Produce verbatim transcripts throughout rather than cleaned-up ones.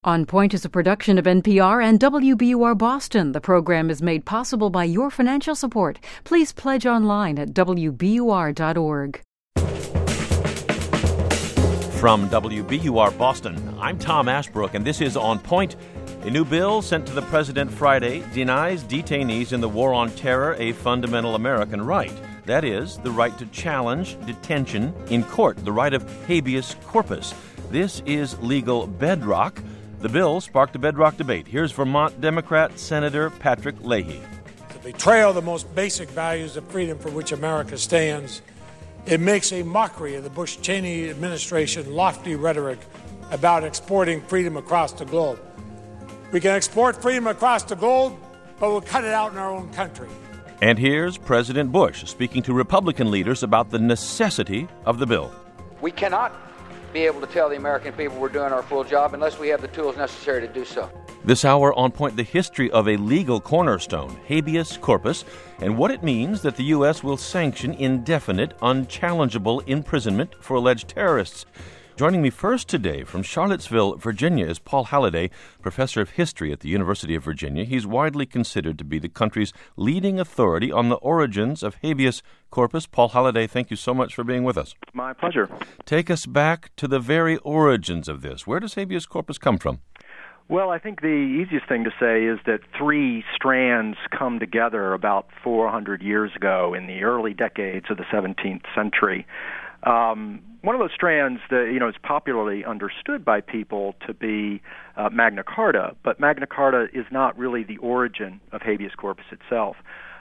On Point is a production of N P R and W B U R Boston. The program is made possible by your financial support. Please pledge online at W B U R dot org. From W B U R Boston, I'm Tom Ashbrook, and this is On Point. A new bill sent to the president Friday denies detainees in the war on terror a fundamental American right. That is, the right to challenge detention in court, the right of habeas corpus. This is legal bedrock. The bill sparked a bedrock debate. Here's Vermont Democrat Senator Patrick Leahy. The betrayal of the most basic values of freedom for which America stands. It makes a mockery of the Bush-Cheney administration's lofty rhetoric about exporting freedom across the globe. We can export freedom across the globe, but we'll cut it out in our own country. And here's President Bush speaking to Republican leaders about the necessity of the bill. We cannot be able to tell the American people we're doing our full job unless we have the tools necessary to do so. This hour, On Point, the history of a legal cornerstone, habeas corpus, and what it means that the U S will sanction indefinite, unchallengeable imprisonment for alleged terrorists. Joining me first today from Charlottesville, Virginia, is Paul Halliday, professor of history at the University of Virginia. He's widely considered to be the country's leading authority on the origins of habeas corpus. Paul Halliday, thank you so much for being with us. My pleasure. Take us back to the very origins of this. Where does habeas corpus come from? Well, I think the easiest thing to say is that three strands come together about four hundred years ago in the early decades of the seventeenth century. Um, one of those strands that you know is popularly understood by people to be uh, Magna Carta, but Magna Carta is not really the origin of habeas corpus itself.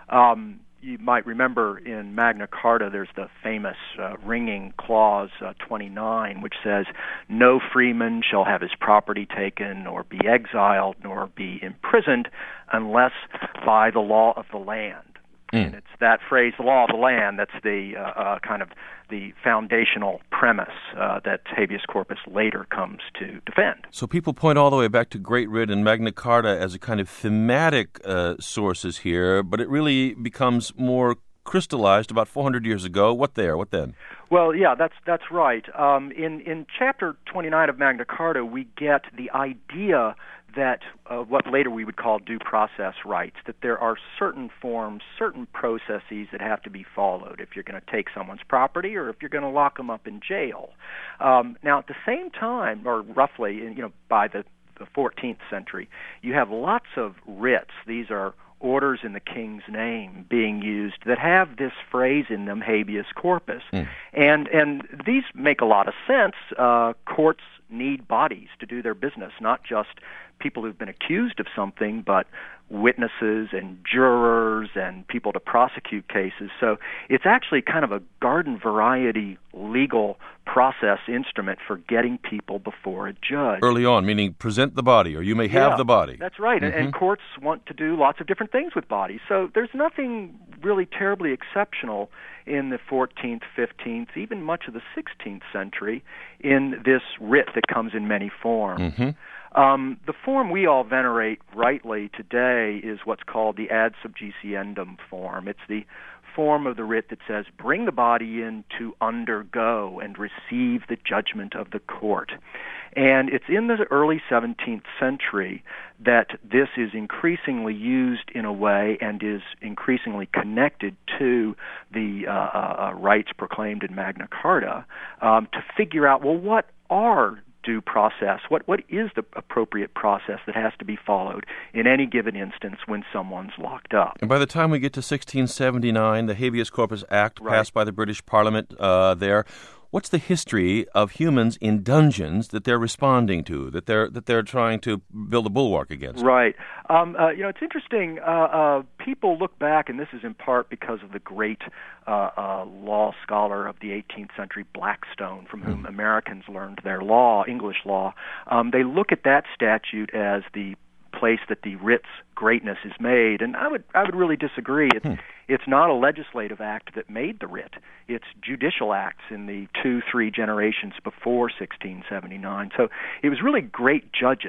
Um, you might remember in Magna Carta there's the famous uh, ringing clause uh, twenty-nine, which says, "No freeman shall have his property taken or be exiled nor be imprisoned unless by the law of the land." Mm. And it's that phrase, the law of the land, that's the uh, uh, kind of the foundational premise uh, that habeas corpus later comes to defend. So people point all the way back to Great Writ and Magna Carta as a kind of thematic uh, sources here, but it really becomes more crystallized about four hundred years ago. What there? What then? Well, yeah, that's that's right. Um, in in chapter twenty-nine of Magna Carta, we get the idea that uh, what later we would call due process rights, that there are certain forms, certain processes that have to be followed if you're going to take someone's property or if you're going to lock them up in jail. Um, now, at the same time, or roughly, you know, by the, the fourteenth century, you have lots of writs. These are orders in the king's name being used that have this phrase in them, habeas corpus. Mm. And and these make a lot of sense. Uh, courts need bodies to do their business, not just people who've been accused of something, but witnesses and jurors and people to prosecute cases. So it's actually kind of a garden variety legal process instrument for getting people before a judge. Early on, meaning present the body, or you may have yeah, the body. That's right, mm-hmm. and, and courts want to do lots of different things with bodies. So there's nothing really terribly exceptional in the fourteenth, fifteenth, even much of the sixteenth century in this writ that comes in many forms. Mm-hmm. Um, the form we all venerate rightly today is what's called the ad subjiciendum form. It's the form of the writ that says, bring the body in to undergo and receive the judgment of the court. And it's in the early seventeenth century that this is increasingly used in a way and is increasingly connected to the uh, uh, rights proclaimed in Magna Carta um, to figure out, well, what are due process? What what is the appropriate process that has to be followed in any given instance when someone's locked up? And by the time we get to sixteen seventy-nine, the Habeas Corpus Act right. passed by the British Parliament uh, there. What's the history of humans in dungeons that they're responding to, that they're that they're trying to build a bulwark against? Right. Um, uh, you know, it's interesting. Uh, uh, people look back, and this is in part because of the great uh, uh, law scholar of the eighteenth century, Blackstone, from whom mm. Americans learned their law, English law. Um, they look at that statute as the place that the writ's greatness is made, and I would I would really disagree. It's hmm. it's not a legislative act that made the writ. It's judicial acts in the two, three generations before sixteen seventy-nine. So it was really great judges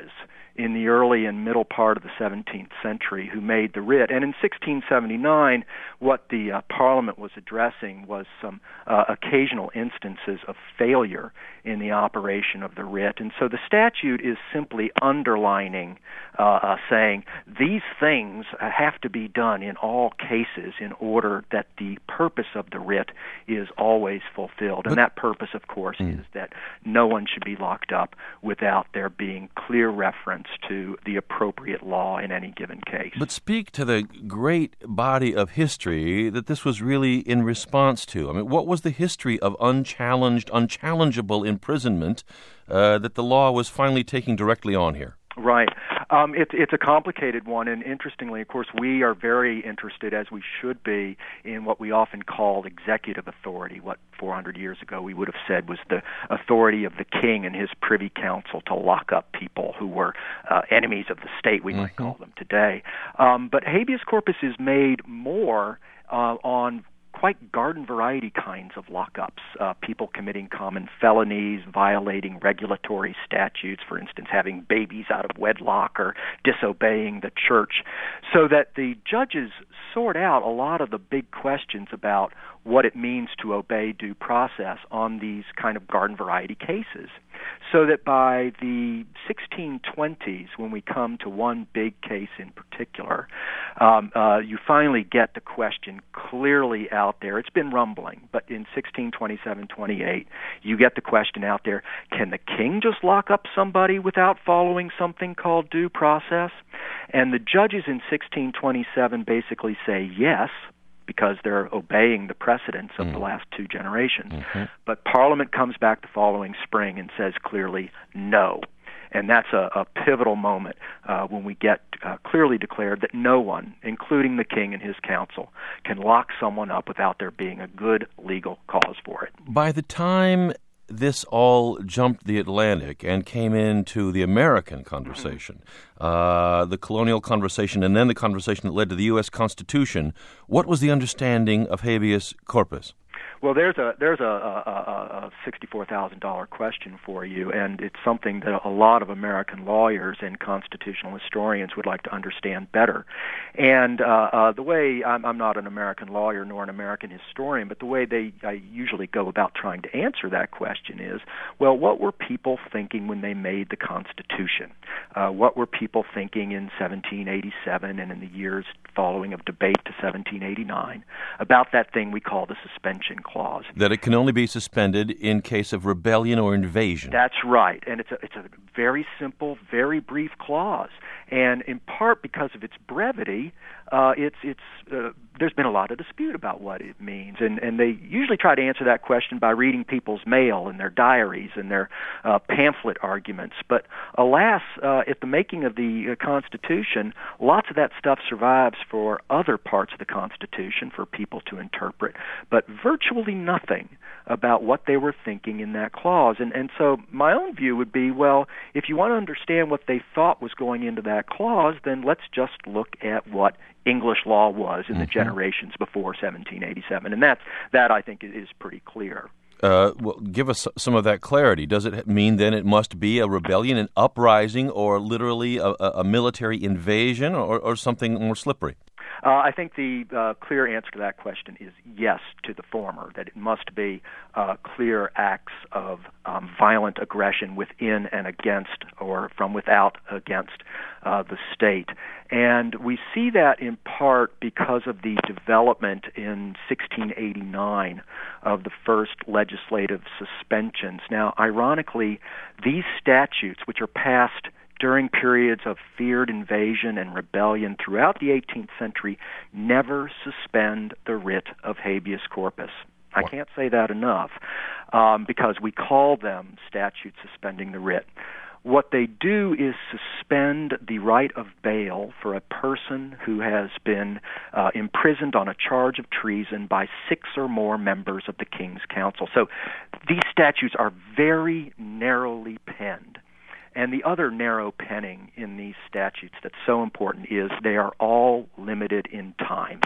in the early and middle part of the seventeenth century who made the writ. And in sixteen seventy-nine, what the uh, Parliament was addressing was some uh, occasional instances of failure in the operation of the writ. And so the statute is simply underlining, uh, uh, saying these things have to be done in all cases in order that the purpose of the writ is always fulfilled. And that purpose, of course, mm. is that no one should be locked up without there being clear reference to the appropriate law in any given case. But speak to the great body of history that this was really in response to. I mean, what was the history of unchallenged, unchallengeable imprisonment uh, that the law was finally taking directly on here? Right. Um, it's it's a complicated one, and interestingly, of course, we are very interested, as we should be, in what we often call executive authority, what four hundred years ago we would have said was the authority of the king and his privy council to lock up people who were uh, enemies of the state, we mm-hmm. might call them today. Um, but habeas corpus is made more uh, on quite garden variety kinds of lockups, uh, people committing common felonies, violating regulatory statutes, for instance, having babies out of wedlock or disobeying the church, so that the judges sort out a lot of the big questions about what it means to obey due process on these kind of garden variety cases. So that by the sixteen twenties, when we come to one big case in particular, um, uh, you finally get the question clearly out there. It's been rumbling, but in sixteen twenty-seven twenty-eight, you get the question out there, can the king just lock up somebody without following something called due process? And the judges in sixteen twenty-seven basically say yes, because they're obeying the precedents of mm. the last two generations. Mm-hmm. But Parliament comes back the following spring and says clearly no. And that's a, a pivotal moment uh, when we get uh, clearly declared that no one, including the king and his council, can lock someone up without there being a good legal cause for it. By the time this all jumped the Atlantic and came into the American conversation, uh, the colonial conversation, and then the conversation that led to the U S Constitution, what was the understanding of habeas corpus? Well, there's a there's a, a, a sixty-four thousand dollars question for you, and it's something that a lot of American lawyers and constitutional historians would like to understand better. And uh, uh, the way I'm, I'm not an American lawyer nor an American historian, but the way they I usually go about trying to answer that question is, well, what were people thinking when they made the Constitution? Uh, what were people thinking in seventeen eighty-seven and in the years following of debate to seventeen eighty-nine about that thing we call the suspension clause? That it can only be suspended in case of rebellion or invasion. That's right, and it's a, it's a very simple, very brief clause. And in part because of its brevity, uh, it's it's uh, there's been a lot of dispute about what it means, and and they usually try to answer that question by reading people's mail and their diaries and their uh, pamphlet arguments. But alas, uh, at the making of the uh, Constitution, lots of that stuff survives for other parts of the Constitution for people to interpret, but virtually nothing about what they were thinking in that clause. And and so my own view would be, well, if you want to understand what they thought was going into that clause, then let's just look at what English law was in mm-hmm. the generations before seventeen eighty-seven. And that's, that, I think, is pretty clear. Uh, well, give us some of that clarity. Does it mean then it must be a rebellion, an uprising, or literally a, a military invasion, or, or something more slippery? Uh, I think the uh, clear answer to that question is yes to the former, that it must be uh, clear acts of um, violent aggression within and against, or from without against uh, the state. And we see that in part because of the development in sixteen eighty-nine of the first legislative suspensions. Now, ironically, these statutes, which are passed during periods of feared invasion and rebellion throughout the eighteenth century, never suspend the writ of habeas corpus. I can't say that enough um, because we call them statutes suspending the writ. What they do is suspend the right of bail for a person who has been uh, imprisoned on a charge of treason by six or more members of the King's Council. So these statutes are very narrowly penned. And the other narrow penning in these statutes that's so important is they are all limited in time.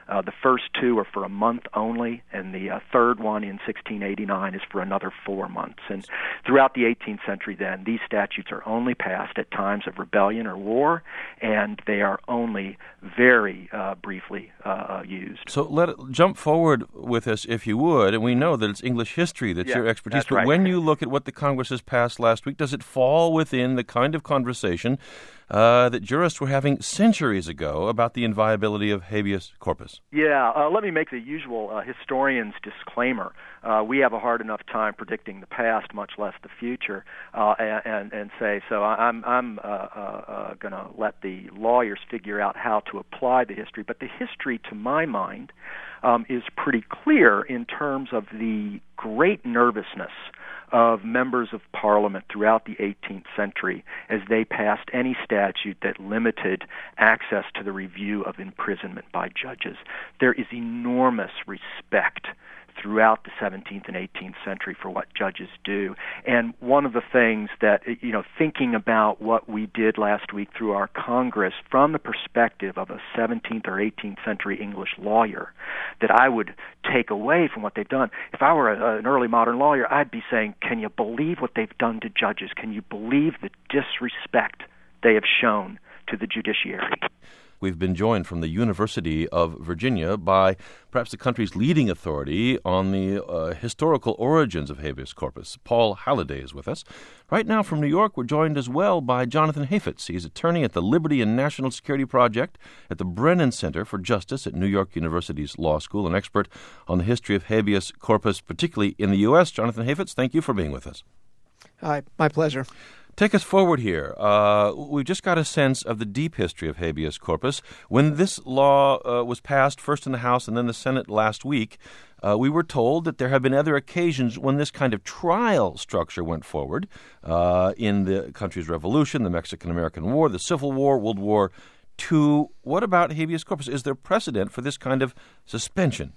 Uh, the first two are for a month only, and the uh, third one in sixteen eighty-nine is for another four months. And throughout the eighteenth century, then, these statutes are only passed at times of rebellion or war, and they are only very uh, briefly uh, used. So let it, jump forward with us, if you would, and we know that it's English history that's yeah, your expertise, that's but right. when you look at what the Congress has passed last week, does it fall within the kind of conversation uh, that jurists were having centuries ago about the inviolability of habeas corpus? Yeah, uh, let me make the usual uh, historian's disclaimer. Uh, we have a hard enough time predicting the past, much less the future, uh, and, and say, so I'm, I'm uh, uh, uh, going to let the lawyers figure out how to apply the history. But the history, to my mind, um, is pretty clear in terms of the great nervousness of members of Parliament throughout the eighteenth century as they passed any statute that limited access to the review of imprisonment by judges. There is enormous respect throughout the seventeenth and eighteenth century for what judges do. And one of the things that, you know, thinking about what we did last week through our Congress from the perspective of a seventeenth or eighteenth century English lawyer, that I would take away from what they've done. If I were a, an early modern lawyer, I'd be saying, can you believe what they've done to judges? Can you believe the disrespect they have shown to the judiciary? We've been joined from the University of Virginia by perhaps the country's leading authority on the uh, historical origins of habeas corpus. Paul Halliday is with us. Right now from New York, we're joined as well by Jonathan Hafetz. He's attorney at the Liberty and National Security Project at the Brennan Center for Justice at New York University's Law School, an expert on the history of habeas corpus, particularly in the U S. Jonathan Hafetz, thank you for being with us. Hi, my pleasure. Take us forward here. Uh, we've just got a sense of the deep history of habeas corpus. When this law uh, was passed, first in the House and then the Senate last week, uh, we were told that there have been other occasions when this kind of trial structure went forward uh, in the country's revolution, the Mexican-American War, the Civil War, World War Two. What about habeas corpus? Is there precedent for this kind of suspension?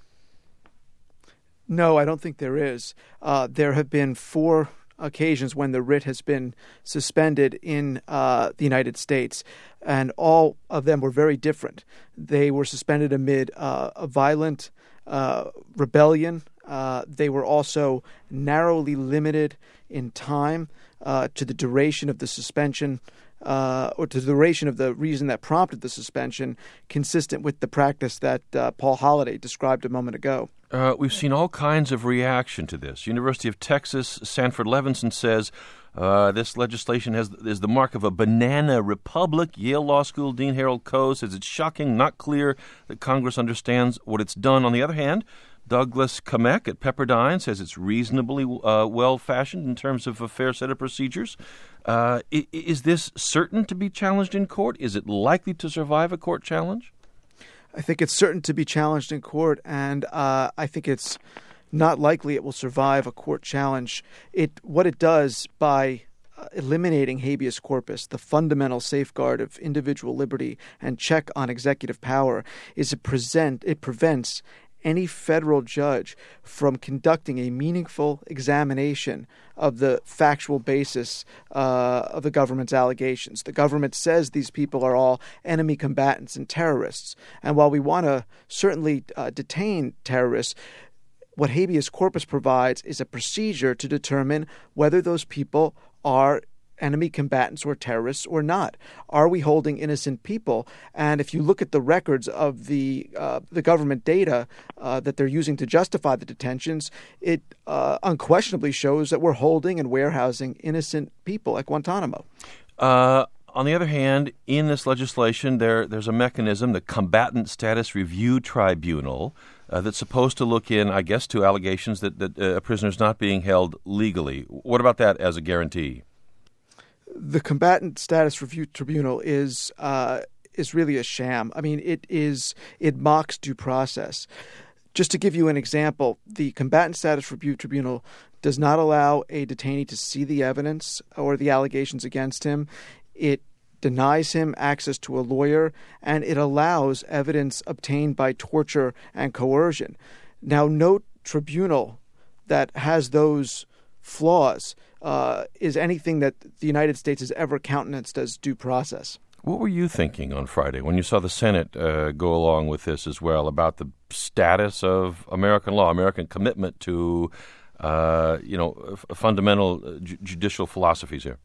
No, I don't think there is. Uh, there have been four occasions when the writ has been suspended in uh, the United States, and all of them were very different. They were suspended amid uh, a violent uh, rebellion. Uh, they were also narrowly limited in time uh, to the duration of the suspension, uh, or to the duration of the reason that prompted the suspension, consistent with the practice that uh, Paul Halliday described a moment ago. Uh, we've seen all kinds of reaction to this. University of Texas, Sanford Levinson says uh, this legislation has is the mark of a banana republic. Yale Law School Dean Harold Koh says it's shocking, not clear that Congress understands what it's done. On the other hand, Douglas Kamek at Pepperdine says it's reasonably uh, well-fashioned in terms of a fair set of procedures. Uh, is this certain to be challenged in court? Is it likely to survive a court challenge? I think it's certain to be challenged in court, and uh, I think it's not likely it will survive a court challenge. It what it does by uh, eliminating habeas corpus, the fundamental safeguard of individual liberty and check on executive power, is it present it prevents any federal judge from conducting a meaningful examination of the factual basis uh, of the government's allegations. The government says these people are all enemy combatants and terrorists. And while we want to certainly uh, detain terrorists, what habeas corpus provides is a procedure to determine whether those people are enemy combatants or terrorists or not. Are we holding innocent people? And if you look at the records of the uh, the government data uh, that they're using to justify the detentions, it uh, unquestionably shows that we're holding and warehousing innocent people at Guantanamo. Uh, on the other hand, in this legislation, there there's a mechanism, the Combatant Status Review Tribunal, uh, that's supposed to look in, I guess, to allegations that, that uh, a prisoner is not being held legally. What about that as a guarantee? The Combatant Status Review Tribunal is uh, is really a sham. I mean, it is it mocks due process. Just to give you an example, the Combatant Status Review Tribunal does not allow a detainee to see the evidence or the allegations against him. It denies him access to a lawyer, and it allows evidence obtained by torture and coercion. Now, no tribunal that has those flaws uh, is anything that the United States has ever countenanced as due process. What were you thinking on Friday when you saw the Senate uh, go along with this as well, about the status of American law, American commitment to, uh, you know, f- fundamental uh, ju- judicial philosophies here?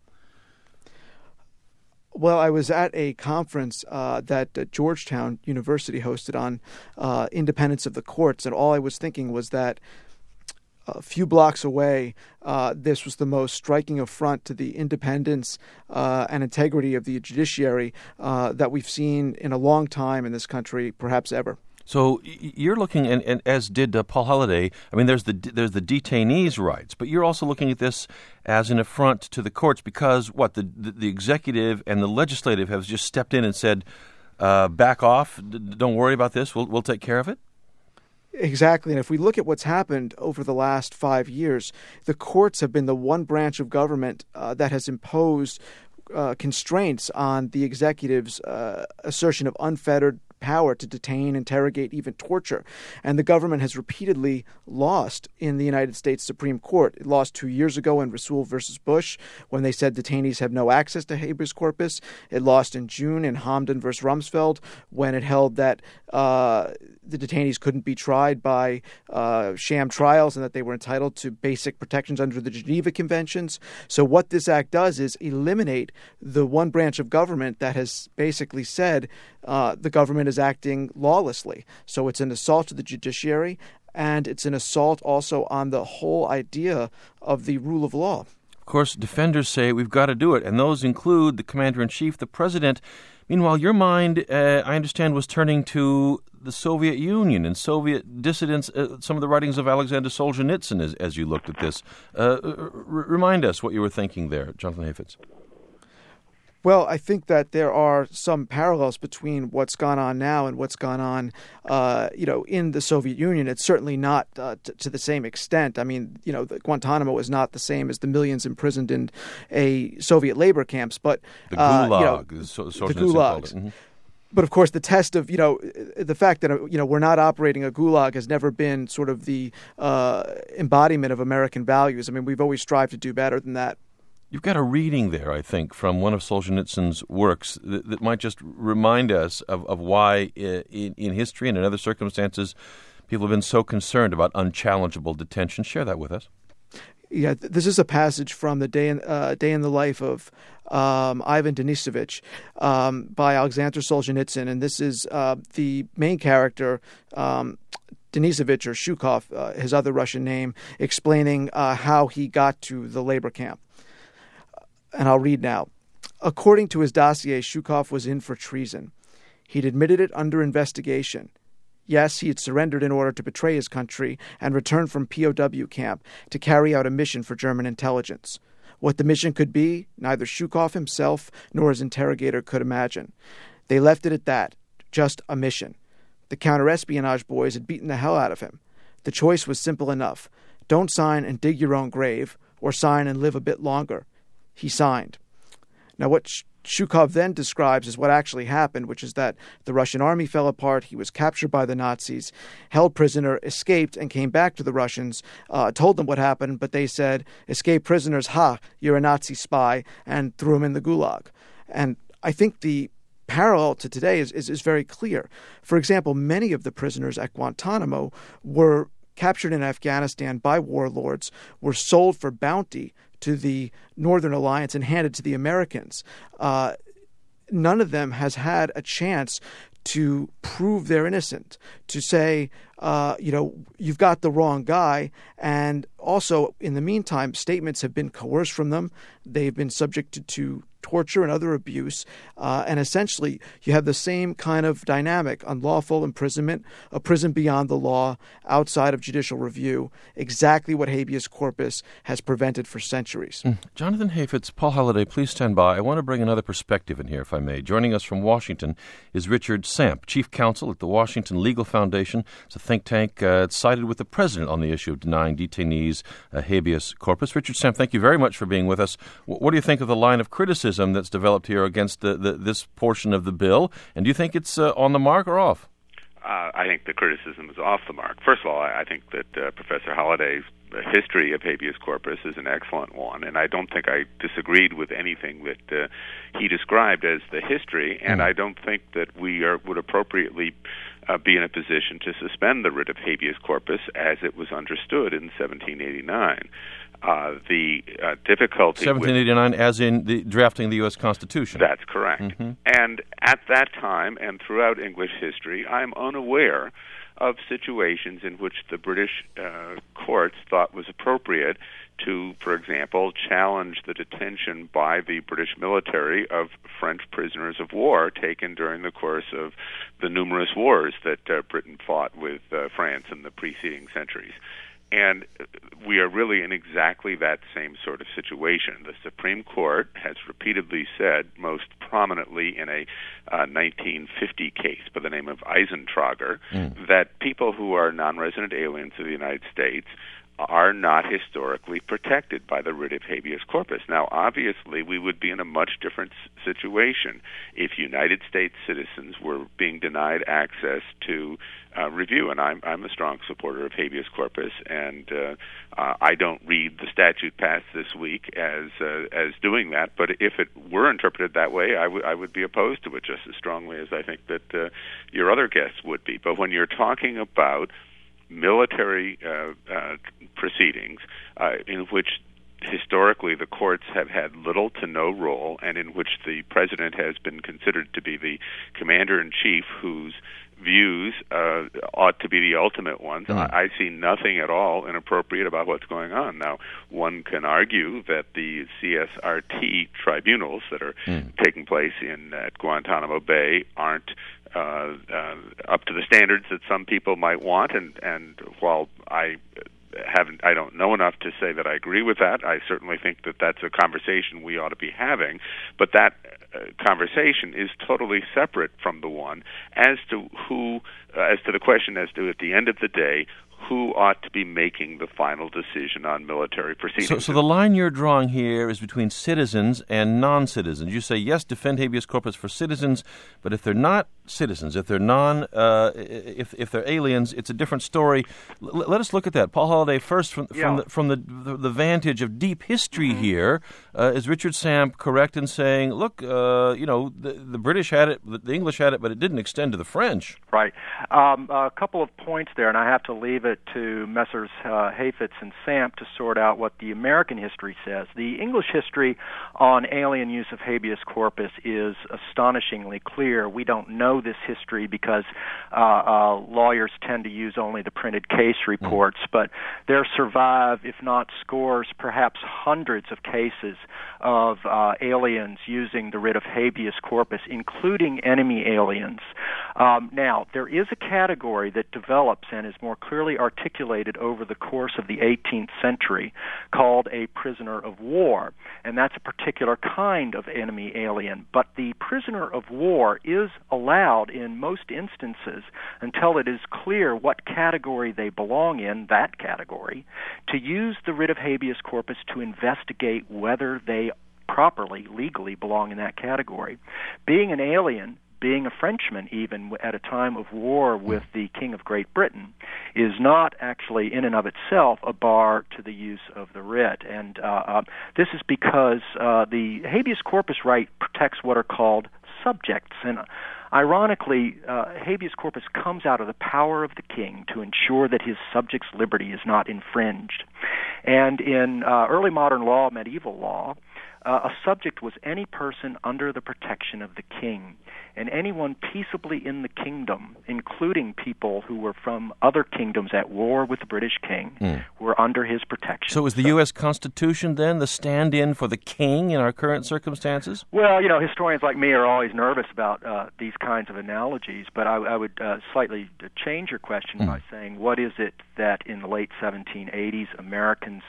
Well, I was at a conference uh, that uh, Georgetown University hosted on uh, independence of the courts, and all I was thinking was that a few blocks away, uh, this was the most striking affront to the independence uh, and integrity of the judiciary uh, that we've seen in a long time in this country, perhaps ever. So you're looking, and, and as did uh, Paul Holliday, I mean, there's the there's the detainees' rights, but you're also looking at this as an affront to the courts because, what, the the, the executive and the legislative have just stepped in and said, uh, back off, d- don't worry about this, we'll we'll take care of it? Exactly. And if we look at what's happened over the last five years, the courts have been the one branch of government uh, that has imposed uh, constraints on the executive's uh, assertion of unfettered power to detain, interrogate, even torture. And the government has repeatedly lost in the United States Supreme Court. It lost two years ago in Rasool versus Bush when they said detainees have no access to habeas corpus. It lost in June in Hamdan versus Rumsfeld when it held that uh, the detainees couldn't be tried by uh, sham trials and that they were entitled to basic protections under the Geneva Conventions. So what this act does is eliminate the one branch of government that has basically said uh, the government is acting lawlessly. So it's an assault to the judiciary, and it's an assault also on the whole idea of the rule of law. Of course, defenders say we've got to do it, and those include the commander-in-chief, the president. Meanwhile, your mind, uh, I understand, was turning to the Soviet Union and Soviet dissidents, uh, some of the writings of Alexander Solzhenitsyn as, as you looked at this. Uh, r- remind us what you were thinking there, Jonathan Hafetz. Well, I think that there are some parallels between what's gone on now and what's gone on, uh, you know, in the Soviet Union. It's certainly not uh, t- to the same extent. I mean, you know, the Guantanamo is not the same as the millions imprisoned in a Soviet labor camps, but the uh, Gulag, you know, so, the gulags. Mm-hmm. But of course, the test of, you know, the fact that, you know, we're not operating a gulag has never been sort of the uh, embodiment of American values. I mean, we've always strived to do better than that. You've got a reading there, I think, from one of Solzhenitsyn's works that, that might just remind us of, of why in, in history and in other circumstances people have been so concerned about unchallengeable detention. Share that with us. Yeah, this is a passage from the Day in, uh, Day in the Life of um, Ivan Denisovich um, by Alexander Solzhenitsyn, and this is uh, the main character, um, Denisovich, or Shukov, uh, his other Russian name, explaining uh, how he got to the labor camp. And I'll read now. According to his dossier, Shukov was in for treason. He'd admitted it under investigation. Yes, he had surrendered in order to betray his country and return from P O W camp to carry out a mission for German intelligence. What the mission could be, neither Shukov himself nor his interrogator could imagine. They left it at that, just a mission. The counter-espionage boys had beaten the hell out of him. The choice was simple enough. Don't sign and dig your own grave, or sign and live a bit longer. He signed. Now, what Shukov then describes is what actually happened, which is that the Russian army fell apart, he was captured by the Nazis, held prisoner, escaped, and came back to the Russians, uh, told them what happened, but they said, escaped prisoners, ha, you're a Nazi spy, and threw him in the gulag. And I think the parallel to today is, is, is very clear. For example, many of the prisoners at Guantanamo were captured in Afghanistan by warlords, were sold for bounty to the Northern Alliance and handed to the Americans. Uh, none of them has had a chance to prove they're innocent, to say, uh, you know, you've got the wrong guy. And also, in the meantime, statements have been coerced from them. They've been subjected to torture and other abuse. Uh, and essentially, you have the same kind of dynamic, unlawful imprisonment, a prison beyond the law, outside of judicial review, exactly what habeas corpus has prevented for centuries. Mm. Jonathan Hafetz, Paul Holliday, please stand by. I want to bring another perspective in here, if I may. Joining us from Washington is Richard Samp, Chief Counsel at the Washington Legal Foundation. It's a think tank uh, sided with the president on the issue of denying detainees uh, habeas corpus. Richard Samp, thank you very much for being with us. W- what do you think of the line of criticism that's developed here against the, the, this portion of the bill? And do you think it's uh, on the mark or off? Uh, I think the criticism is off the mark. First of all, I, I think that uh, Professor Holliday's history of habeas corpus is an excellent one, and I don't think I disagreed with anything that uh, he described as the history, and mm. I don't think that we are would appropriately uh, be in a position to suspend the writ of habeas corpus as it was understood in seventeen eighty-nine. Uh, the uh, difficulty seventeen eighty-nine, with, as in the drafting the U S Constitution. That's correct. Mm-hmm. And at that time, and throughout English history, I'm unaware of situations in which the British uh, courts thought was appropriate to, for example, challenge the detention by the British military of French prisoners of war taken during the course of the numerous wars that uh, Britain fought with uh, France in the preceding centuries. And we are really in exactly that same sort of situation. The Supreme Court has repeatedly said, most prominently in a uh, nineteen fifty case by the name of Eisentrager, mm. that people who are non-resident aliens of the United States are not historically protected by the writ of habeas corpus. Now, obviously, we would be in a much different situation if United States citizens were being denied access to uh, review, and I'm, I'm a strong supporter of habeas corpus, and uh, uh, I don't read the statute passed this week as uh, as doing that, but if it were interpreted that way, I, w- I would be opposed to it just as strongly as I think that uh, your other guests would be. But when you're talking about military uh, uh, proceedings uh, in which historically the courts have had little to no role, and in which the president has been considered to be the commander-in-chief whose views uh, ought to be the ultimate ones. Mm. I, I see nothing at all inappropriate about what's going on. Now, one can argue that the C S R T tribunals that are mm. taking place in at Guantanamo Bay aren't uh, uh, up to the standards that some people might want, and, and while I haven't, I don't know enough to say that I agree with that. I certainly think that that's a conversation we ought to be having, but that uh, conversation is totally separate from the one as to who, uh, as to the question as to, at the end of the day, who ought to be making the final decision on military proceedings. So, so the line you're drawing here is between citizens and non-citizens. You say, yes, defend habeas corpus for citizens, but if they're not citizens, if they're non, uh, if if they're aliens, it's a different story. L- let us look at that. Paul Holliday, first from, yeah. from, the, from the, the the vantage of deep history mm-hmm. here, uh, is Richard Samp correct in saying, look, uh, you know, the, the British had it, the English had it, but it didn't extend to the French. Right. Um, a couple of points there, and I have to leave it to Messrs. Uh, Hafetz and Samp to sort out what the American history says. The English history on alien use of habeas corpus is astonishingly clear. We don't know this history because uh, uh, lawyers tend to use only the printed case reports, mm. but there survive, if not scores, perhaps hundreds of cases of uh, aliens using the writ of habeas corpus, including enemy aliens. Um, now, there is a category that develops and is more clearly articulated over the course of the eighteenth century called a prisoner of war, and that's a particular kind of enemy alien. But the prisoner of war is allowed in most instances, until it is clear what category they belong in, that category, to use the writ of habeas corpus to investigate whether they properly, legally belong in that category. Being an alien, being a Frenchman even at a time of war with the King of Great Britain, is not actually in and of itself a bar to the use of the writ. And uh, uh, this is because uh, the habeas corpus right protects what are called subjects. And uh, ironically, uh, habeas corpus comes out of the power of the king to ensure that his subjects' liberty is not infringed. And in uh, early modern law, medieval law, Uh, a subject was any person under the protection of the king, and anyone peaceably in the kingdom, including people who were from other kingdoms at war with the British king, mm. were under his protection. So is the so, U S Constitution then the stand-in for the king in our current circumstances? Well, you know, historians like me are always nervous about uh, these kinds of analogies, but I, I would uh, slightly change your question mm. by saying, what is it that in the late seventeen eighties Americans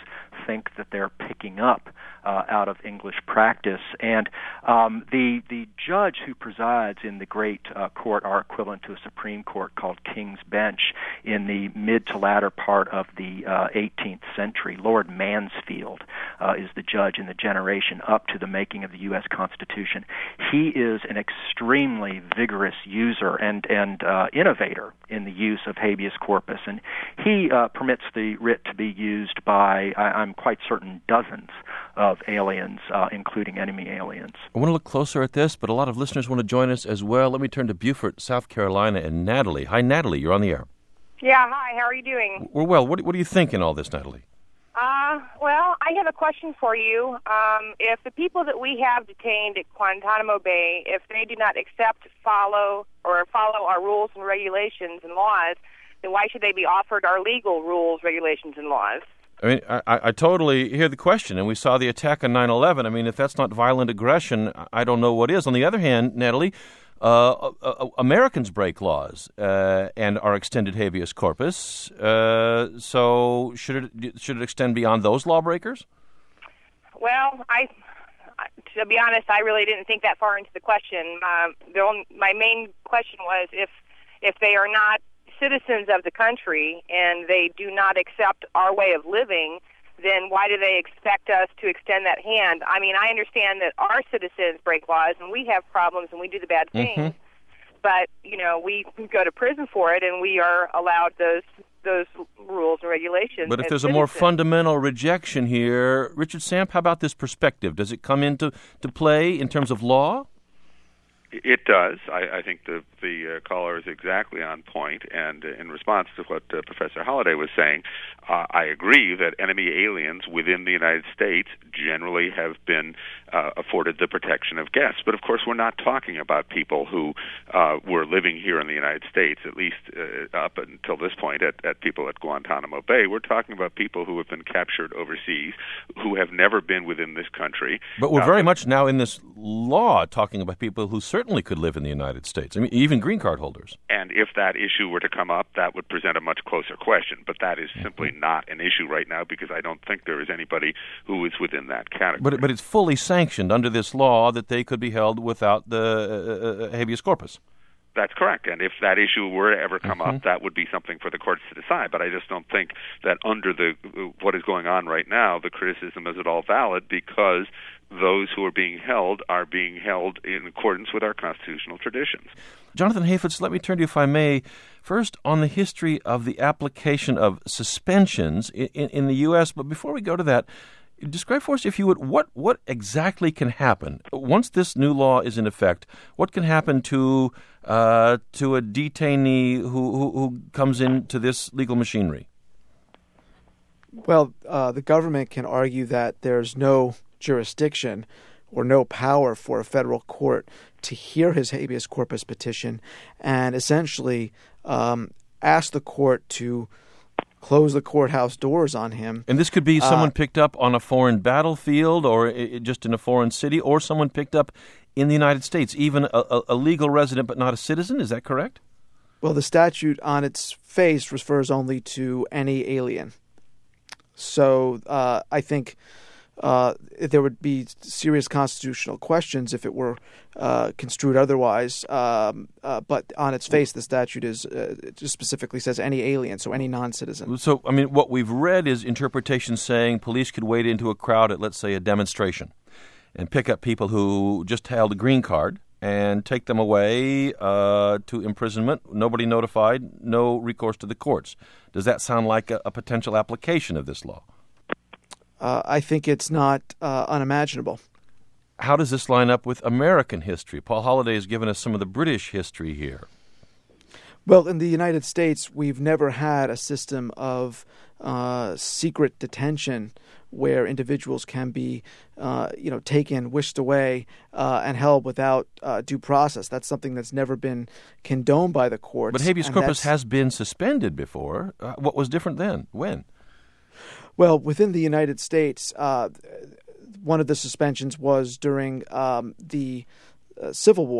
think that they're picking up uh, out of English practice. And um, the the judge who presides in the great uh, court, our equivalent to a Supreme Court called King's Bench, in the mid to latter part of the uh, eighteenth century, Lord Mansfield uh, is the judge in the generation up to the making of the U S Constitution. He is an extremely vigorous user and and uh, innovator in the use of habeas corpus, and he uh, permits the writ to be used by, I, I'm quite certain, dozens of aliens, uh, including enemy aliens. I want to look closer at this, but a lot of listeners want to join us as well. Let me turn to Beaufort, South Carolina, and Natalie. Hi, Natalie. You're on the air. Yeah, hi. How are you doing? We're well. What, what do you think in all this, Natalie? Uh, well, I have a question for you. Um, if the people that we have detained at Guantanamo Bay, if they do not accept, follow, or follow our rules and regulations and laws, then why should they be offered our legal rules, regulations, and laws? I mean, I, I totally hear the question, and we saw the attack on nine eleven. I mean, if that's not violent aggression, I don't know what is. On the other hand, Natalie, uh, uh, Americans break laws uh, and are extended habeas corpus. Uh, so should it should it extend beyond those lawbreakers? Well, I, to be honest, I really didn't think that far into the question. Um, the only, my main question was if if they are not citizens of the country and they do not accept our way of living, then why do they expect us to extend that hand? I mean, I understand that our citizens break laws and we have problems and we do the bad things, mm-hmm. but, you know, we go to prison for it and we are allowed those those rules and regulations. But if there's citizens. a more fundamental rejection here, Richard Samp, how about this perspective? Does it come into to play in terms of law? It does. I, I think the the uh, caller is exactly on point, and uh, in response to what uh, Professor Holliday was saying, uh, I agree that enemy aliens within the United States generally have been uh, afforded the protection of guests. But of course, we're not talking about people who uh, were living here in the United States, at least uh, up until this point, at, at people at Guantanamo Bay. We're talking about people who have been captured overseas, who have never been within this country. But we're uh, very much now in this law talking about people who certainly could live in the United States. I mean, even green card holders. And if that issue were to come up, that would present a much closer question. But that is simply not an issue right now because I don't think there is anybody who is within that category. But but it's fully sanctioned under this law that they could be held without the uh, habeas corpus. That's correct. And if that issue were to ever come mm-hmm. up, that would be something for the courts to decide. But I just don't think that under the what is going on right now, the criticism is at all valid because those who are being held are being held in accordance with our constitutional traditions. Jonathan Hafetz, let me turn to you, if I may, first on the history of the application of suspensions in, in, in the U S. But before we go to that, describe for us, if you would, what, what exactly can happen once this new law is in effect. What can happen to uh, to a detainee who, who, who comes into this legal machinery? Well, uh, the government can argue that there's no jurisdiction or no power for a federal court to hear his habeas corpus petition and essentially um, ask the court to close the courthouse doors on him. And this could be someone uh, picked up on a foreign battlefield or it, just in a foreign city, or someone picked up in the United States, even a, a legal resident but not a citizen. Is that correct? Well, the statute on its face refers only to any alien. So uh, I think uh, there would be serious constitutional questions if it were uh, construed otherwise. Um, uh, but on its face, the statute is uh, it just specifically says any alien, so any non-citizen. So, I mean, what we've read is interpretations saying police could wade into a crowd at, let's say, a demonstration and pick up people who just held a green card and take them away uh, to imprisonment, nobody notified, no recourse to the courts. Does that sound like a, a potential application of this law? Uh, I think it's not uh, unimaginable. How does this line up with American history? Paul Holliday has given us some of the British history here. Well, in the United States, we've never had a system of uh, secret detention where individuals can be, uh, you know, taken, whisked away, uh, and held without uh, due process. That's something that's never been condoned by the courts. But habeas corpus has been suspended before. Uh, what was different then? When? Well, within the United States, uh, one of the suspensions was during um, the uh, Civil War.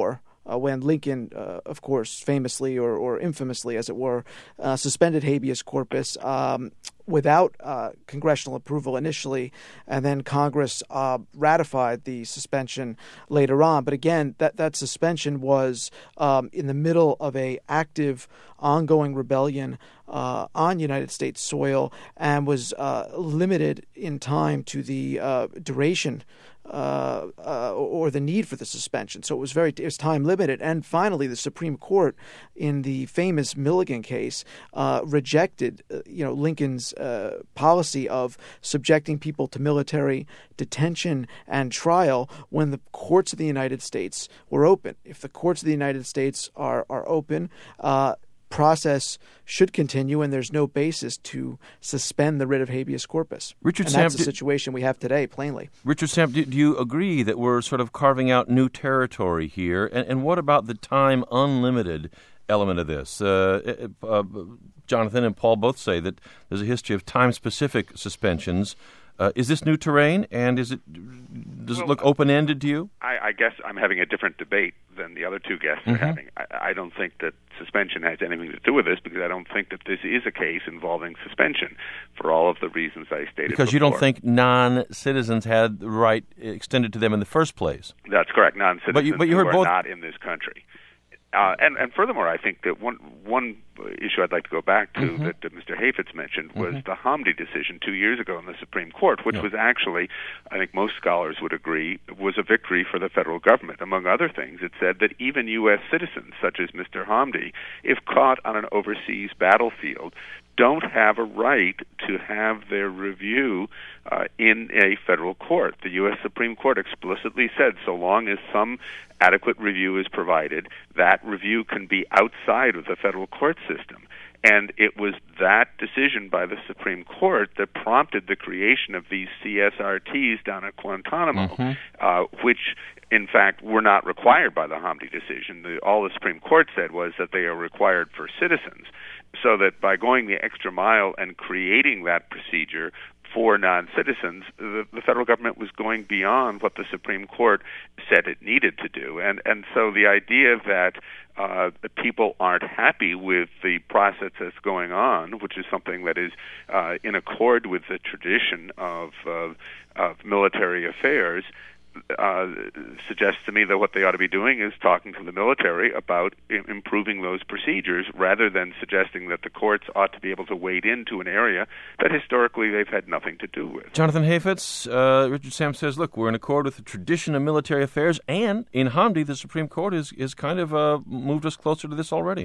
uh, when Lincoln, uh, of course, famously or, or infamously, as it were, uh, suspended habeas corpus um, without uh, congressional approval initially, and then Congress uh, ratified the suspension later on. But again, that, that suspension was um, in the middle of a active, ongoing rebellion uh, on United States soil, and was uh, limited in time to the uh, duration Uh, uh, or the need for the suspension. So it was very it was time limited. And finally, the Supreme Court, in the famous Milligan case, uh, rejected uh, you know Lincoln's uh, policy of subjecting people to military detention and trial when the courts of the United States were open. If the courts of the United States are are open, uh, process should continue, and there's no basis to suspend the writ of habeas corpus. Richard and Samp, that's the do, situation we have today, plainly. Richard Samp, do, do you agree that we're sort of carving out new territory here? And, and what about the time unlimited element of this? Uh, uh, Jonathan and Paul both say that there's a history of time-specific suspensions. Uh, is this new terrain, and is it does well, it look open-ended to you? I, I guess I'm having a different debate than the other two guests mm-hmm. are having. I, I don't think that suspension has anything to do with this, because I don't think that this is a case involving suspension for all of the reasons I stated Because before. you don't think non-citizens had the right extended to them in the first place. That's correct, non-citizens but you, but you heard who are both... not in this country. Uh, and, and furthermore, I think that one one issue I'd like to go back to mm-hmm. that, that Mister Hafetz mentioned was mm-hmm. the Hamdi decision two years ago in the Supreme Court, which yeah. was actually, I think most scholars would agree, was a victory for the federal government. Among other things, it said that even U S citizens, such as Mister Hamdi, if caught on an overseas battlefield, don't have a right to have their review uh, in a federal court. The U S Supreme Court explicitly said so long as some adequate review is provided, that review can be outside of the federal court system. And it was that decision by the Supreme Court that prompted the creation of these C S R Ts down at Guantanamo, mm-hmm. uh, which, in fact, were not required by the Hamdi decision. The, all the Supreme Court said was that they are required for citizens, so that by going the extra mile and creating that procedure for non-citizens, the, the federal government was going beyond what the Supreme Court said it needed to do. And and so the idea that uh, people aren't happy with the process that's going on, which is something that is uh, in accord with the tradition of, uh, of military affairs, Uh, suggests to me that what they ought to be doing is talking to the military about I- improving those procedures, rather than suggesting that the courts ought to be able to wade into an area that historically they've had nothing to do with. Jonathan Hafetz, uh, Richard Samp says, look, we're in accord with the tradition of military affairs, and in Hamdi, the Supreme Court is, is kind of uh, moved us closer to this already.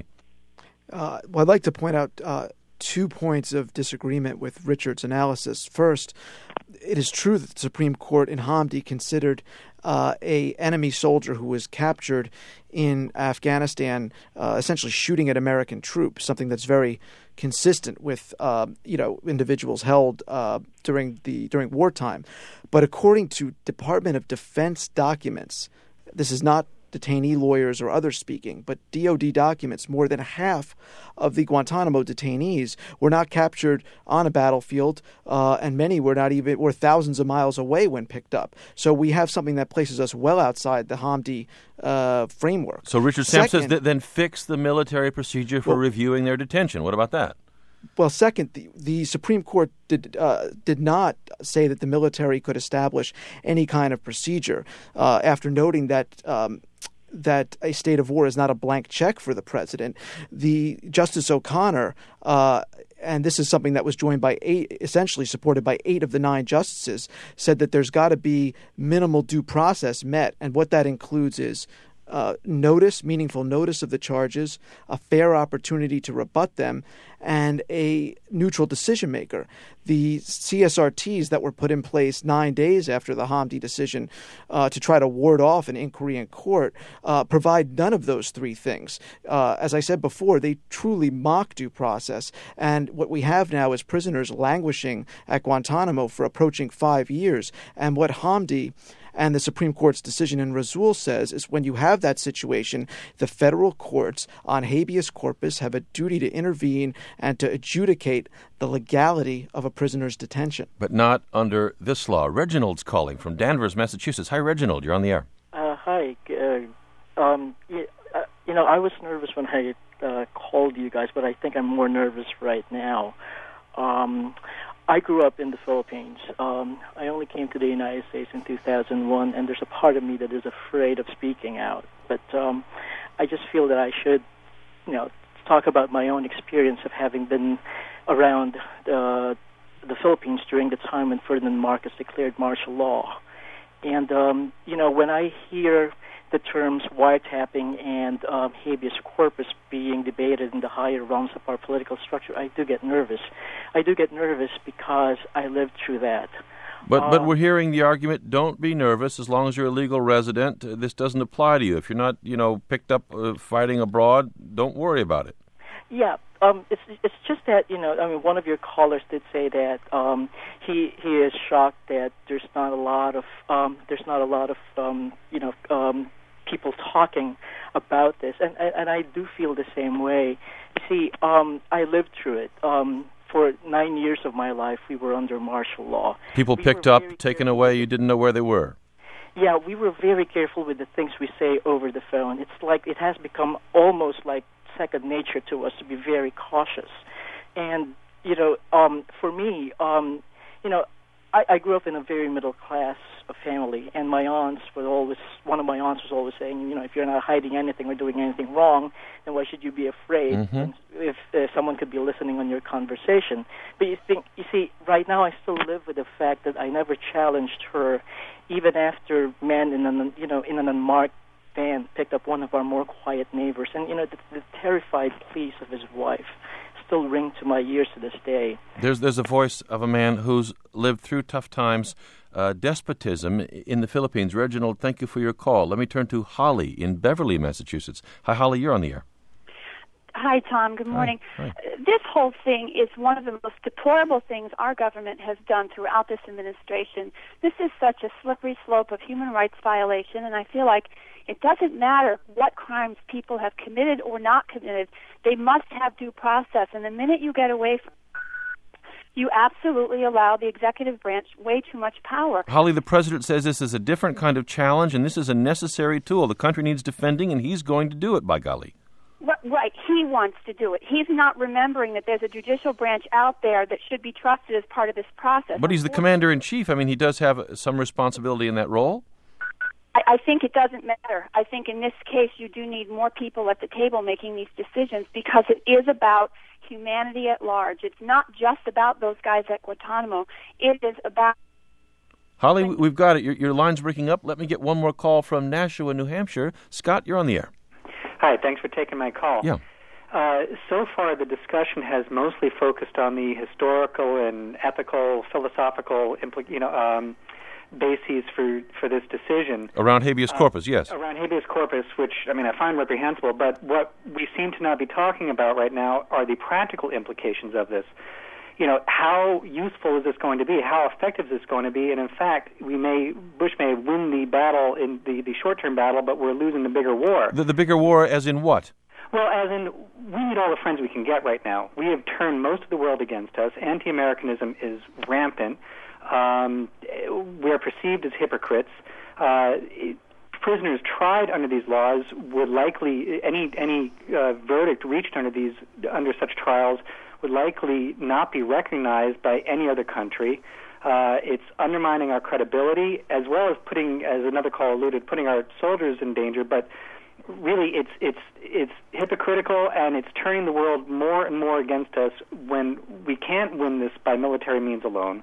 Uh, well, I'd like to point out uh, two points of disagreement with Richard's analysis. First, it is true that the Supreme Court in Hamdi considered uh, a enemy soldier who was captured in Afghanistan uh, essentially shooting at American troops, something that's very consistent with uh, you know individuals held uh, during the during wartime. But according to Department of Defense documents, this is not detainee lawyers or others speaking, but D O D documents, more than half of the Guantanamo detainees were not captured on a battlefield, uh, and many were not even were thousands of miles away when picked up. So we have something that places us well outside the Hamdi uh, framework. So Richard Samp Second, says that then fix the military procedure for well, reviewing their detention. What about that? Well, second, the, the Supreme Court did uh, did not say that the military could establish any kind of procedure uh, after noting that um, that a state of war is not a blank check for the president. The Justice O'Connor, uh, and this is something that was joined by eight, essentially supported by eight of the nine justices, said that there's got to be minimal due process met, and what that includes is Uh, notice, meaningful notice of the charges, a fair opportunity to rebut them, and a neutral decision maker. The C S R Ts that were put in place nine days after the Hamdi decision uh, to try to ward off an inquiry in court uh, provide none of those three things. Uh, as I said before, they truly mock due process. And what we have now is prisoners languishing at Guantanamo for approaching five years. And what Hamdi and the Supreme Court's decision in Rasool says is when you have that situation, the federal courts on habeas corpus have a duty to intervene and to adjudicate the legality of a prisoner's detention. But not under this law. Reginald's calling from Danvers, Massachusetts. Hi, Reginald. You're on the air. Uh, hi. Uh, Um, you, uh, you know, I was nervous when I uh, called you guys, but I think I'm more nervous right now. Um, I grew up in the Philippines. Um, I only came to the United States in two thousand one, and there's a part of me that is afraid of speaking out. But um, I just feel that I should, you know, talk about my own experience of having been around uh, the Philippines during the time when Ferdinand Marcos declared martial law. And, um, you know, when I hear the terms wiretapping and um, habeas corpus being debated in the higher realms of our political structure, I do get nervous. I do get nervous because I lived through that. But um, but we're hearing the argument, don't be nervous. As long as you're a legal resident, uh, this doesn't apply to you. If you're not, you know, picked up uh, fighting abroad, don't worry about it. Yeah, um, it's it's just that, you know, I mean, one of your callers did say that um, he he is shocked that there's not a lot of um, there's not a lot of um, you know um, people talking about this, and, and and I do feel the same way. You see, um, I lived through it. Um, for nine years of my life, we were under martial law. People we picked up, taken away. You didn't know where they were. Yeah, we were very careful with the things we say over the phone. It's like it has become almost like second nature to us to be very cautious. And, you know, um, for me, um, you know, I, I grew up in a very middle-class family, and my aunts were always, one of my aunts was always saying, you know, if you're not hiding anything or doing anything wrong, then why should you be afraid mm-hmm. if uh, someone could be listening on your conversation? But you think, you see, right now I still live with the fact that I never challenged her, even after men in an, you know, in an unmarked van picked up one of our more quiet neighbors, and you know, the, the terrified pleas of his wife still ring to my ears to this day. There's there's a voice of a man who's lived through tough times, uh, despotism in the Philippines. Reginald, thank you for your call. Let me turn to Holly in Beverly, Massachusetts. Hi, Holly, you're on the air. Hi, Tom. Good morning. Hi. Hi. This whole thing is one of the most deplorable things our government has done throughout this administration. This is such a slippery slope of human rights violation, and I feel like it doesn't matter what crimes people have committed or not committed. They must have due process, and the minute you get away from it, you absolutely allow the executive branch way too much power. Holly, the president says this is a different kind of challenge, and this is a necessary tool. The country needs defending, and he's going to do it, by golly. Right, he wants to do it. He's not remembering that there's a judicial branch out there that should be trusted as part of this process. But he's the commander-in-chief. I mean, he does have some responsibility in that role. I, I think it doesn't matter. I think in this case you do need more people at the table making these decisions because it is about humanity at large. It's not just about those guys at Guantanamo. It is about... Holly, we've got it. Your, your line's breaking up. Let me get one more call from Nashua, New Hampshire. Scott, you're on the air. Hi, thanks for taking my call. Yeah. Uh, so far, the discussion has mostly focused on the historical and ethical, philosophical, impl- you know, um, bases for, for this decision. Around habeas corpus, uh, yes. Around habeas corpus, which, I mean, I find reprehensible, but what we seem to not be talking about right now are the practical implications of this. You know, how useful is this going to be? How effective is this going to be? And in fact, we may Bush may win the battle in the, the short-term battle, but we're losing the bigger war. The, the bigger war as in what? Well, as in, we need all the friends we can get right now. We have turned most of the world against us. Anti-Americanism is rampant. Um, we're perceived as hypocrites. Uh, prisoners tried under these laws would likely, any any uh, verdict reached under these under such trials would likely not be recognized by any other country. Uh, it's undermining our credibility, as well as putting, as another call alluded, putting our soldiers in danger. But really, it's it's it's hypocritical, and it's turning the world more and more against us when we can't win this by military means alone.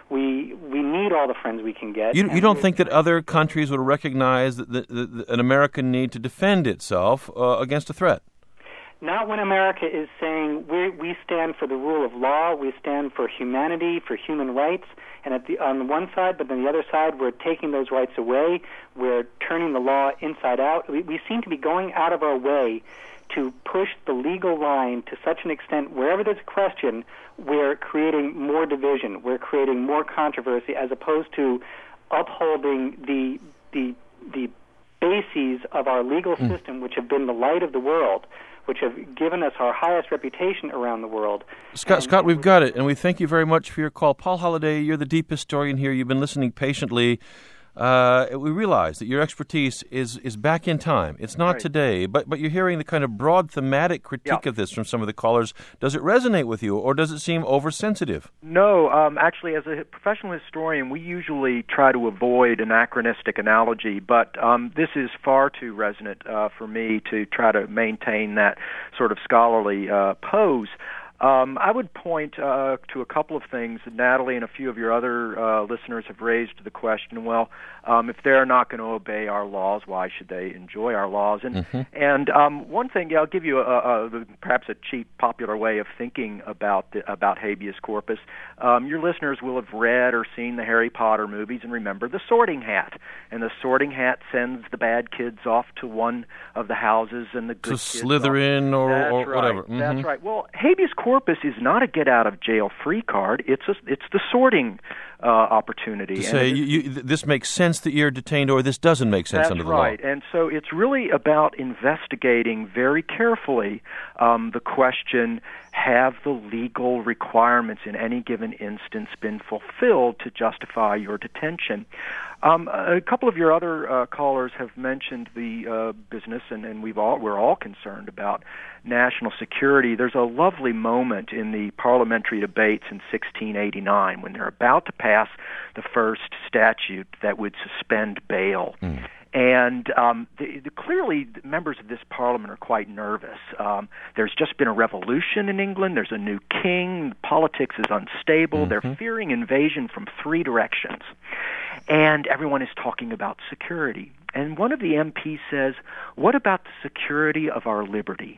We we need all the friends we can get. You, you don't think that other countries would recognize that the, the, the, an American need to defend itself uh, against a threat? Not when America is saying we we stand for the rule of law, we stand for humanity, for human rights, and at the on the one side, but on the other side, we're taking those rights away. We're turning the law inside out. We, we seem to be going out of our way to push the legal line to such an extent, wherever there's a question, we're creating more division, we're creating more controversy, as opposed to upholding the the the bases of our legal mm. system, which have been the light of the world, which have given us our highest reputation around the world. Scott, and, Scott, we've got it, and we thank you very much for your call. Paul Holliday, you're the deep historian here. You've been listening patiently. uh, we realize that your expertise is, is back in time. It's not right. today, but but you're hearing the kind of broad thematic critique yeah. of this from some of the callers. Does it resonate with you, or does it seem oversensitive? No, um, actually, as a professional historian, we usually try to avoid anachronistic analogy, but um, this is far too resonant uh, for me to try to maintain that sort of scholarly uh, pose. Um, I would point uh, to a couple of things. Natalie and a few of your other uh, listeners have raised the question, well, um, if they're not going to obey our laws, why should they enjoy our laws? And mm-hmm. and um, one thing, yeah, I'll give you a, a, perhaps a cheap, popular way of thinking about the, about habeas corpus. Um, your listeners will have read or seen the Harry Potter movies and remember the Sorting Hat. And the Sorting Hat sends the bad kids off to one of the houses and the good to kids Slytherin off. or, That's or right. whatever. Mm-hmm. That's right. Well, habeas corpus is not a get-out-of-jail-free card. It's a, it's the sorting uh, opportunity. To say, and you, you, this makes sense that you're detained, or this doesn't make sense That's under the right. law. And so it's really about investigating very carefully um, the question, have the legal requirements in any given instance been fulfilled to justify your detention? Um, a couple of your other uh, callers have mentioned the uh, business, and, and we've all, we're all concerned about national security. There's a lovely moment in the parliamentary debates in sixteen eighty-nine when they're about to pass the first statute that would suspend bail. Mm. And um, the, the, clearly, members of this parliament are quite nervous. Um, there's just been a revolution in England. There's a new king. Politics is unstable. Mm-hmm. They're fearing invasion from three directions. And everyone is talking about security. And one of the M Ps says, what about the security of our liberty?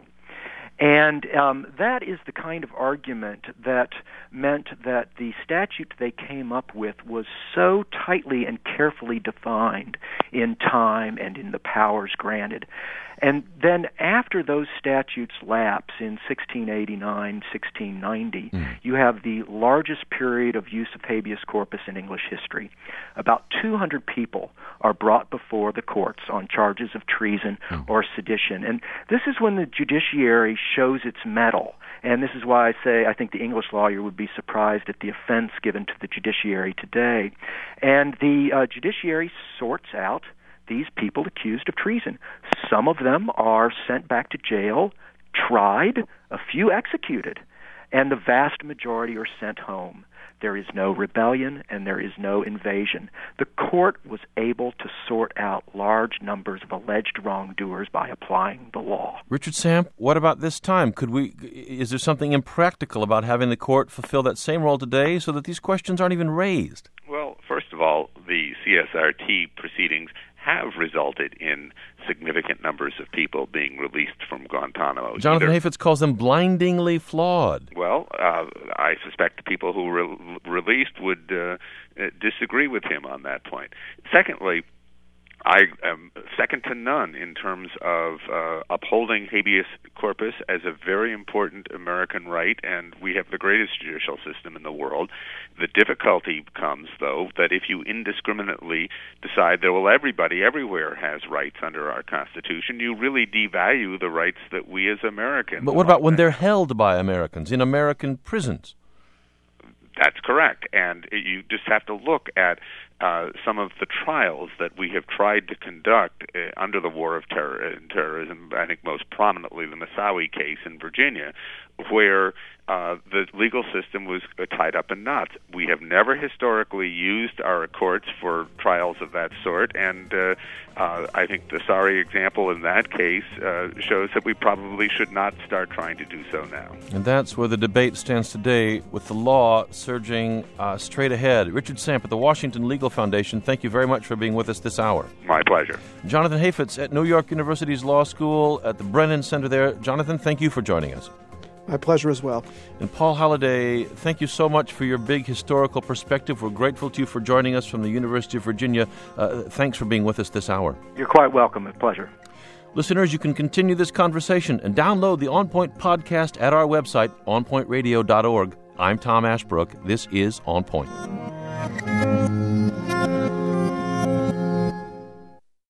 And um, that is the kind of argument that meant that the statute they came up with was so tightly and carefully defined in time and in the powers granted. And then after those statutes lapse in sixteen eighty-nine, sixteen ninety, mm. you have the largest period of use of habeas corpus in English history. About two hundred people are brought before the courts on charges of treason mm. or sedition. And this is when the judiciary shows its mettle. And this is why I say I think the English lawyer would be surprised at the offense given to the judiciary today. And the uh, judiciary sorts out these people accused of treason. Some of them are sent back to jail, tried, a few executed, and the vast majority are sent home. There is no rebellion and there is no invasion. The court was able to sort out large numbers of alleged wrongdoers by applying the law. Richard Samp, what about this time? Could we? Is there something impractical about having the court fulfill that same role today so that these questions aren't even raised? Well, first of all, the C S R T proceedings have resulted in significant numbers of people being released from Guantanamo. Jonathan Either, Hafetz calls them blindingly flawed. Well, uh, I suspect the people who were re- released would uh, disagree with him on that point. Secondly, I am second to none in terms of uh, upholding habeas corpus as a very important American right, and we have the greatest judicial system in the world. The difficulty comes, though, that if you indiscriminately decide that, well, everybody everywhere has rights under our Constitution, you really devalue the rights that we as Americans... But what about when they're held by Americans in American prisons? That's correct, and you just have to look at uh, some of the trials that we have tried to conduct uh, under the War of Terror and Terrorism, I think most prominently the Moussaoui case in Virginia, where uh, the legal system was uh, tied up in knots. We have never historically used our courts for trials of that sort, and uh, uh, I think the sorry example in that case uh, shows that we probably should not start trying to do so now. And that's where the debate stands today, with the law surging uh, straight ahead. Richard Samp at the Washington Legal Foundation, thank you very much for being with us this hour. My pleasure. Jonathan Hafetz at New York University's Law School at the Brennan Center there. Jonathan, thank you for joining us. My pleasure as well. And Paul Holliday, thank you so much for your big historical perspective. We're grateful to you for joining us from the University of Virginia. Uh, thanks for being with us this hour. You're quite welcome. A pleasure. Listeners, you can continue this conversation and download the On Point podcast at our website, on point radio dot org. I'm Tom Ashbrook. This is On Point.